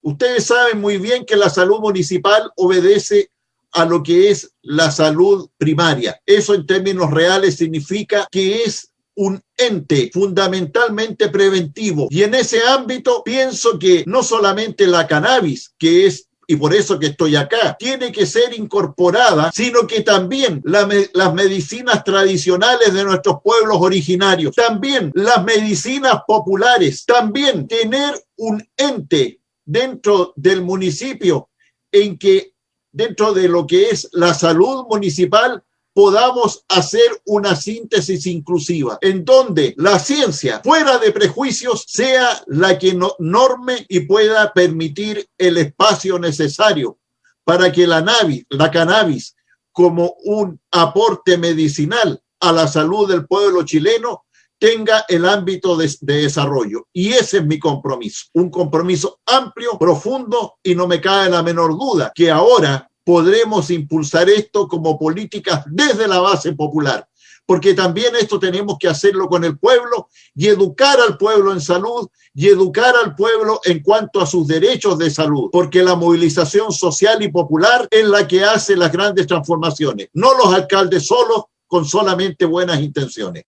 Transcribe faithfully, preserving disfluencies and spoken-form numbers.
Ustedes saben muy bien que la salud municipal obedece a lo que es la salud primaria. Eso en términos reales significa que es un ente fundamentalmente preventivo. Y en ese ámbito pienso que no solamente la cannabis, que es, y por eso que estoy acá, tiene que ser incorporada, sino que también la, las medicinas tradicionales de nuestros pueblos originarios, también las medicinas populares, también tener un ente dentro del municipio en que dentro de lo que es la salud municipal podamos hacer una síntesis inclusiva, en donde la ciencia, fuera de prejuicios, sea la que no, norme y pueda permitir el espacio necesario para que la, navi, la cannabis, como un aporte medicinal a la salud del pueblo chileno, tenga el ámbito de, de desarrollo. Y ese es mi compromiso, un compromiso amplio, profundo, y no me cabe la menor duda que ahora podremos impulsar esto como políticas desde la base popular, porque también esto tenemos que hacerlo con el pueblo y educar al pueblo en salud y educar al pueblo en cuanto a sus derechos de salud, porque la movilización social y popular es la que hace las grandes transformaciones, no los alcaldes solos con solamente buenas intenciones.